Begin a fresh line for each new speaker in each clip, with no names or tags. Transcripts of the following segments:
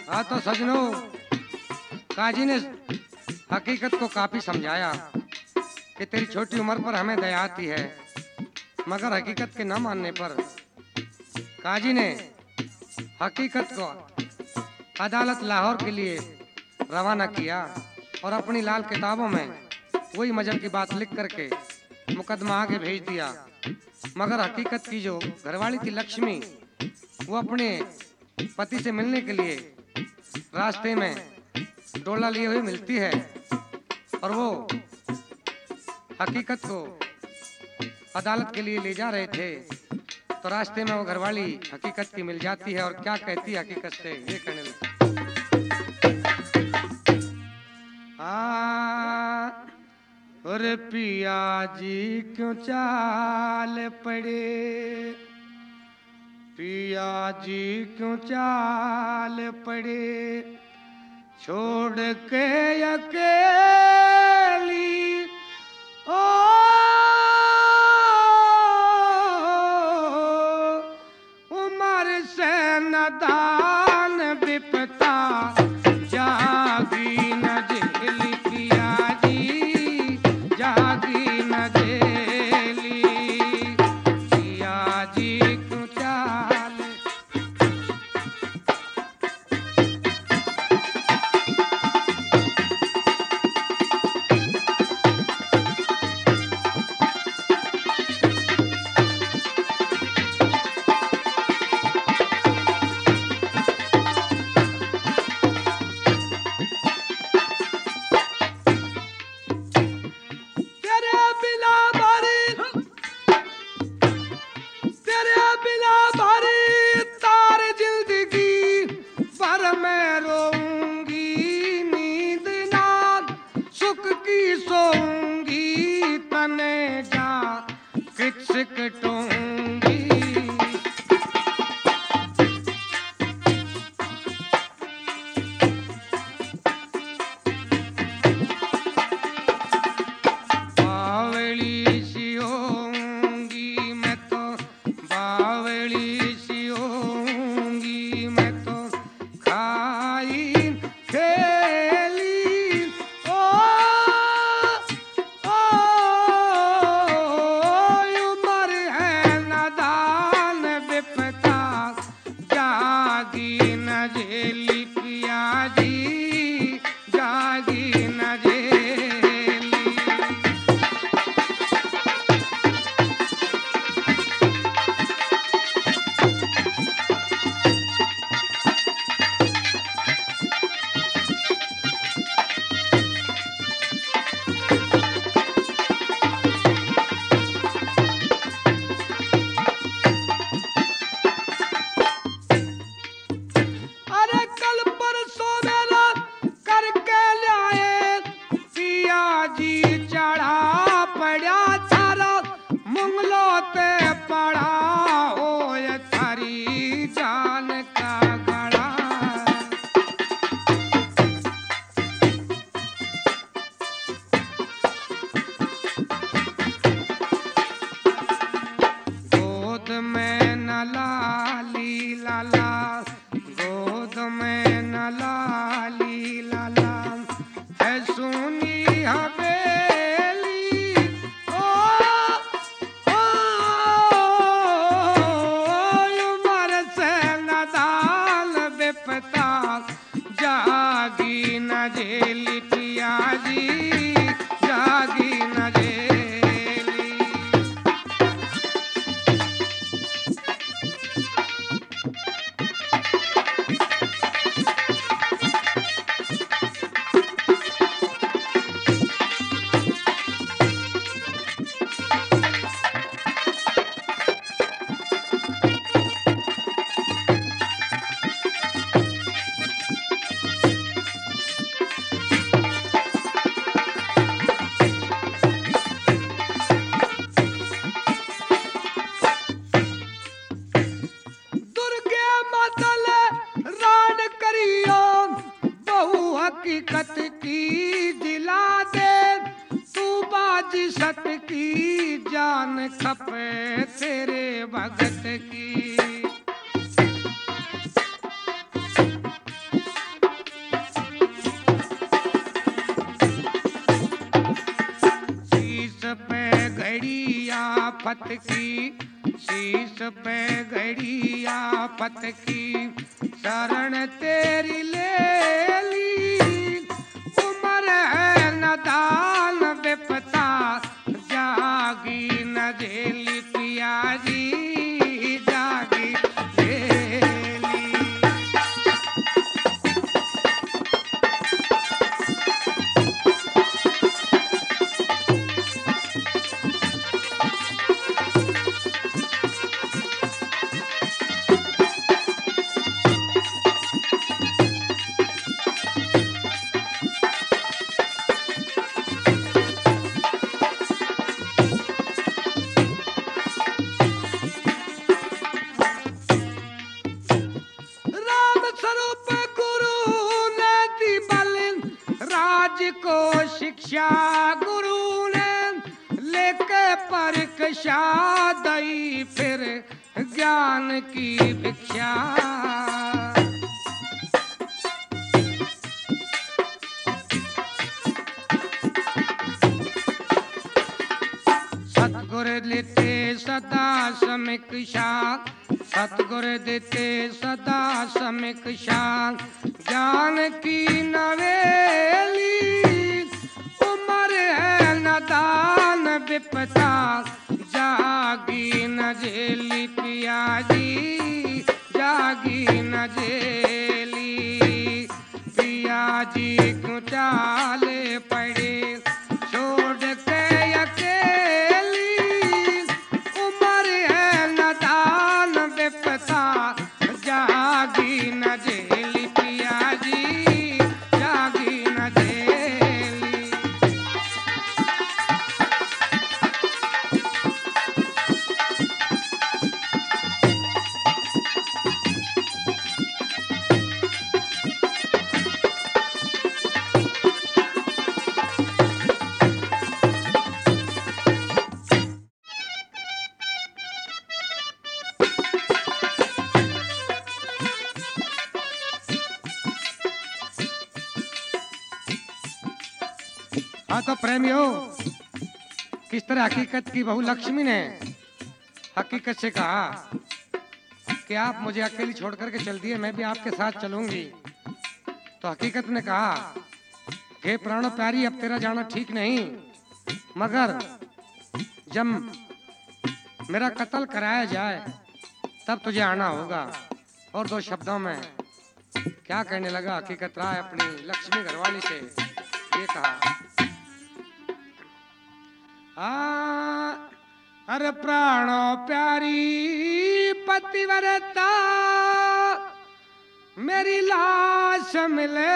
हाँ तो सजनों, काजी ने हकीकत को काफी समझाया कि तेरी छोटी उम्र पर हमें दया आती है, मगर हकीकत के न मानने पर काजी ने हकीकत को अदालत लाहौर के लिए रवाना किया और अपनी लाल किताबों में वही मजहब की बात लिख करके मुकदमा आगे भेज दिया। मगर हकीकत की जो घरवाली थी लक्ष्मी, वो अपने पति से मिलने के लिए रास्ते में डोला लिए हुए मिलती है और वो हकीकत को अदालत के लिए ले जा रहे थे। तो रास्ते में वो घरवाली हकीकत की मिल जाती है और क्या कहती है हकीकत से, ये कहने लगी। और पिया जी क्यों चाल पड़े, पिया जी क्यों चाल पड़े, छोड़ के अकेली ओ उम्र से नदान विपता जागी न झेली, पिया जी जागी न झेली, पिया जी क्यों चाल। जागी न झेली, पिया जी जागी न झेली। हकीकत की दिला दे, तू बाजी सत की जान खपे तेरे भगत की। आफत की, शीश पे घड़ी आफत की, शरण तेरी ले ली। उम्र है नदान विपता, जागी न झेली पिया जी, जागी झेली। राम स्वरूप गुरु ने दी बल, राज को शिक्षा गुरु ने लेके परीक्षा दई, फिर ज्ञान की भिक्षा। सतगुर लेते सदा समीक्षा, सतगुर देते सदा समीक्षा, ज्ञान की नवेली। उम्र है नदान विपता, जागी न झेली पिया जी, जागी न झेली। पिया जी क्यों चाले पड़े छोड़ के अकेली, उम्र है नदान विपता, जागी न झेली पिया जी, जागी न झेली। हाँ तो प्रेमियों, किस तरह हकीकत की बहू लक्ष्मी ने हकीकत से कहा कि आप मुझे अकेली छोड़ करके चल दिए, मैं भी आपके साथ चलूंगी। तो हकीकत ने कहा, हे प्राणों प्यारी, अब तेरा जाना ठीक नहीं, मगर जब मेरा कत्ल कराया जाए तब तुझे आना होगा। और दो शब्दों में क्या कहने लगा हकीकत राय अपनी लक्ष्मी घरवाली से, ये कहा, अरे प्राणों प्यारी पतिव्रता, मेरी लाश मिले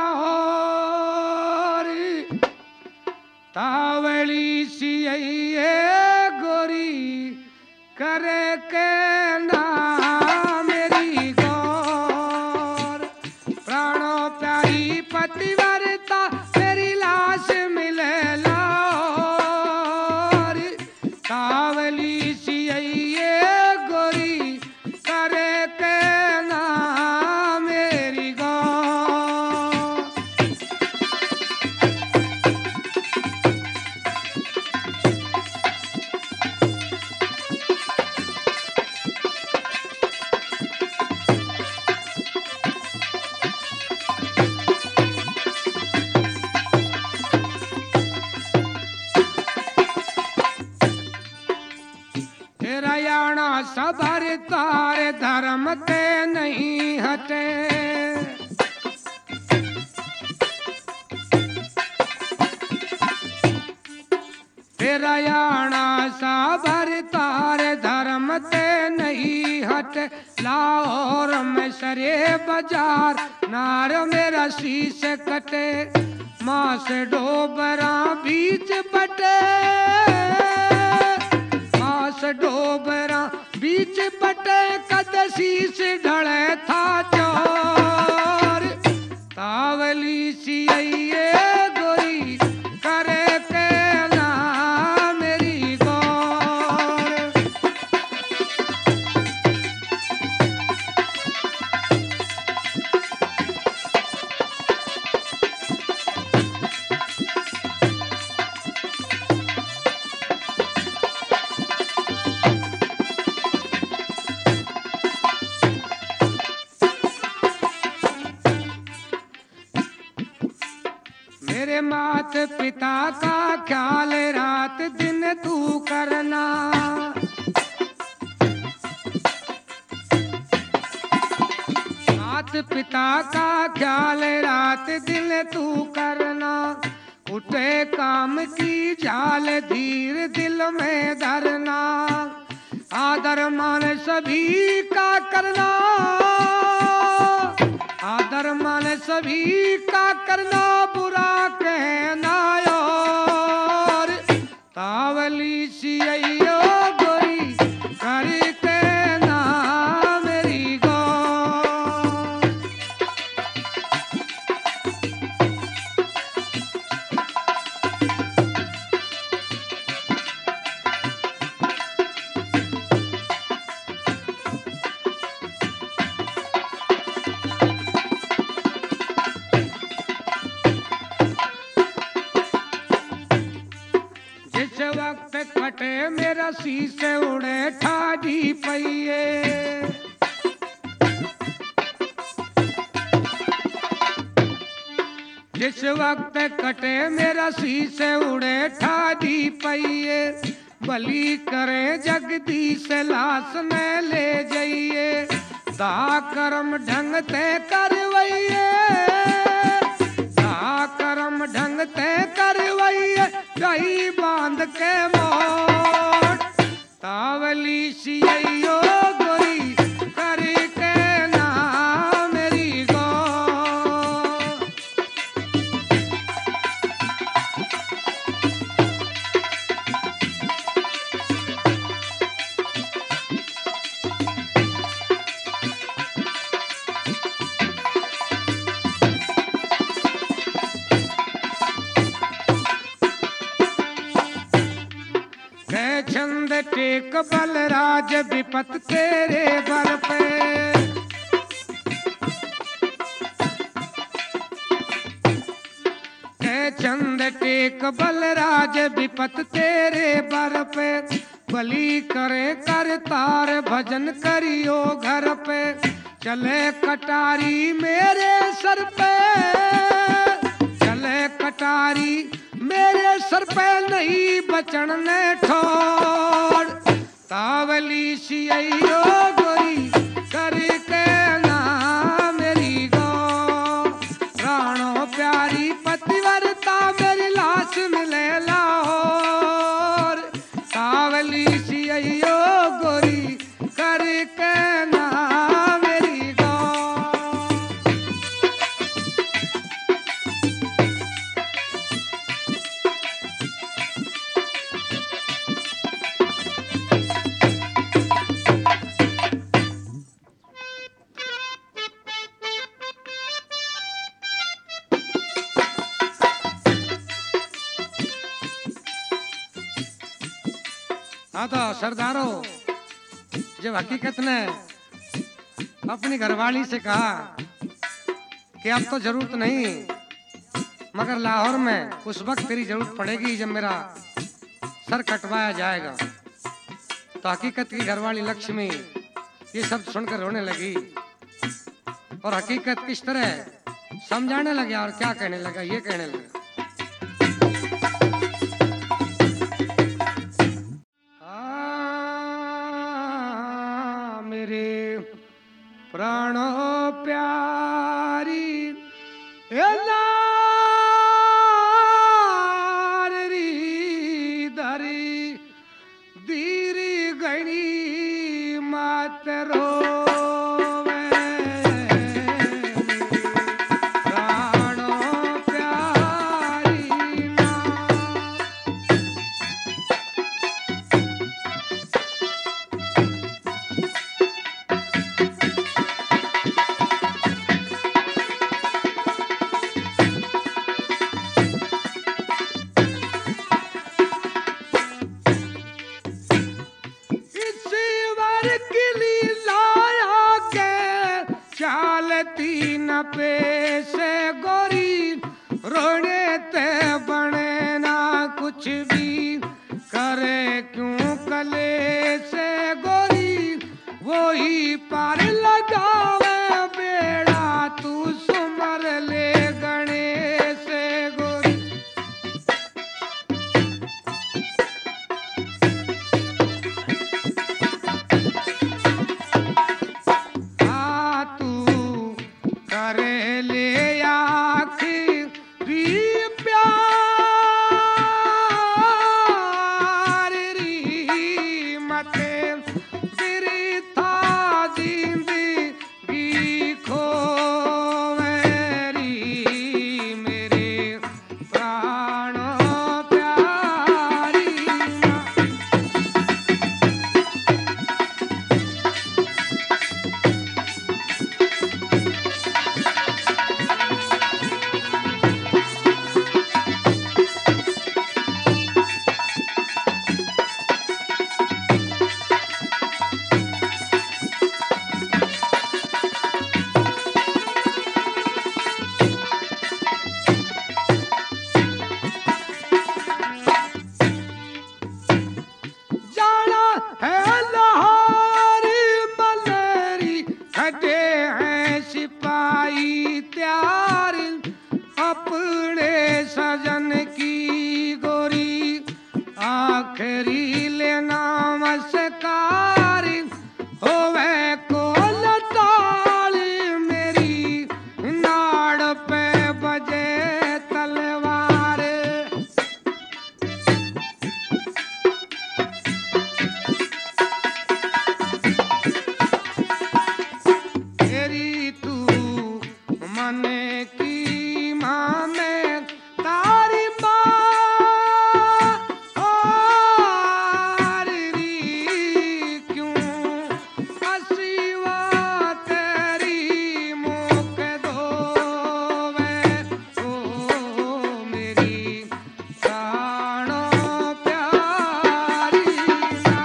लाहौर, तावली सी ये गोरी करे के ना मेरी गौर। प्राणों प्यारी पतिव्रता, मेरी लाश मिले लाहौर, तावली सी ये गोरी करे के ना मेरी गौर। तेरा याना सबर तारे धर्म के नहीं हटे, तेरा याना सबर तारे धर्म के नहीं हटे। लाहौर में सरे बाजार नार मेरा शीश कटे, माँ से डोबरा बीच बटे, डोबरा बीच बटे कद शीश ढले था चोर, तावली सी ये गोरी करे के ना मेरी गौर। मेरे मात पिता का ख्याल रात दिन तू करना। मात पिता का ख्याल रात दिन तू करना। उठे काम की झाल धीर दिल में धरना। आदर मान सभी का करना। आदर मान सभी का करना बुरा कहना और तावली सियो गोरी करके ना मेरी गो। जिस वक्त कटे मेरा शीश उड़े ठाडी पहिए। जिस वक्त कटे मेरा शीश उड़े ठाडी पहिए। बलि करे जगदीश लाश में ले जाइए। दा कर्म ढंग ते करवैये। दा कर्म ढंग ते करवैये। कहीं बांध के मोट तावली सियो गोरी करके ना मेरी गो। छंद टेक बलराज विपत तेरे बल पे। छंद टेक बलराज विपत तेरे बल पे। बलि करे कर तार भजन करियो घर पे। चले कटारी मेरे सर पे। चले कटारी मेरे सर पे नहीं बचन ने ठोर। तावली सियो गोरी करके ना मेरी गो। प्राणों प्यारी पतिव्रता मेरी लाश मिले लाहौर। तावली सियो गोरी करके ना मेरी गो। हाँ तो सरदारों, जब हकीकत ने अपनी घरवाली से कहा कि अब तो जरूरत नहीं, मगर लाहौर में उस वक्त तेरी जरूरत पड़ेगी जब मेरा सर कटवाया जाएगा, तो हकीकत की घरवाली लक्ष्मी ये शब्द सुनकर रोने लगी और हकीकत किस तरह समझाने लगे और क्या कहने लगा, ये कहने लगा। प्राणों प्यारी धरी धीरी गणी मात रोवे। प्राणों प्यारी ना चालती न पे से गोरी रोने ते बने ना कुछ भी करे क्यों कले से गोरी वो ही पार लगावे बेड़ा तू सुमर ले गणे से गोरी। पे बजे तलवार। तेरी तू मन की माने तारी मार री क्यों असीवा तेरी मुख धोवे ओ मेरी प्राणों प्यारी ना।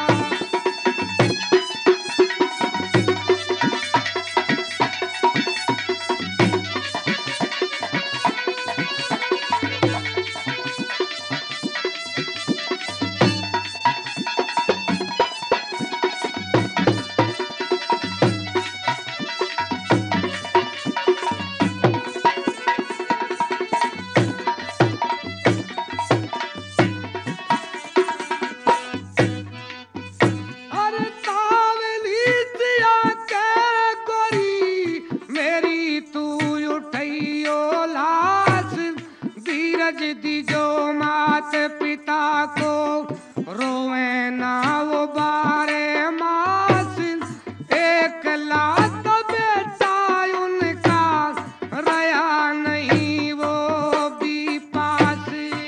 अरे तावली सिया के गोरी मेरी तू उठैयो लाश। धीरज दीजो मात पिता को रोवे ना वो बारे मास। एक लाख बेटा उनका रया नहीं वो भी पास।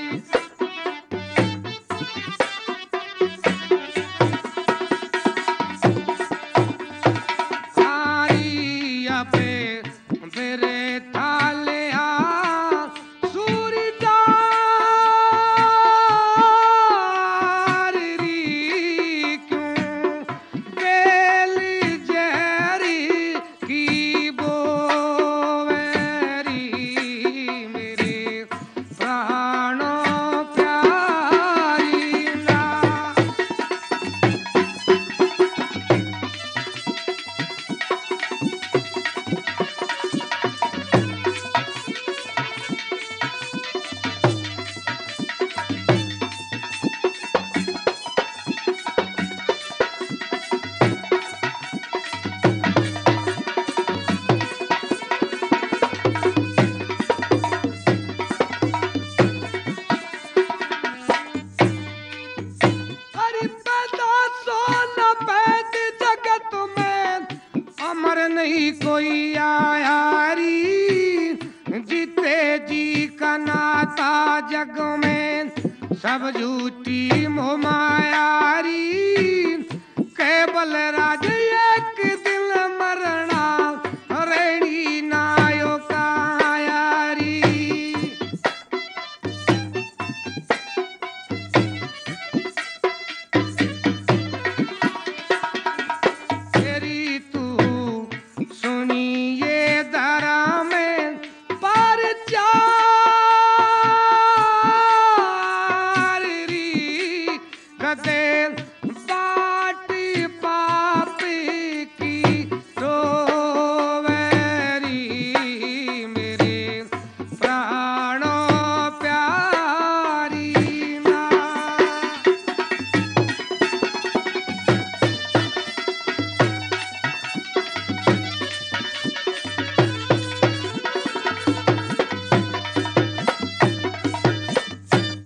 सारिया पे बेरे थाले सूरी डार री क्यों बेली जहरी की बोवेरी मेरे प्राणों प्यारी ना। अरे पैदा सोना पैद जगत में अमर नहीं कोई आयारी। जीते जी का नाता जग में सब झूठी मोह मायारी। केवल राज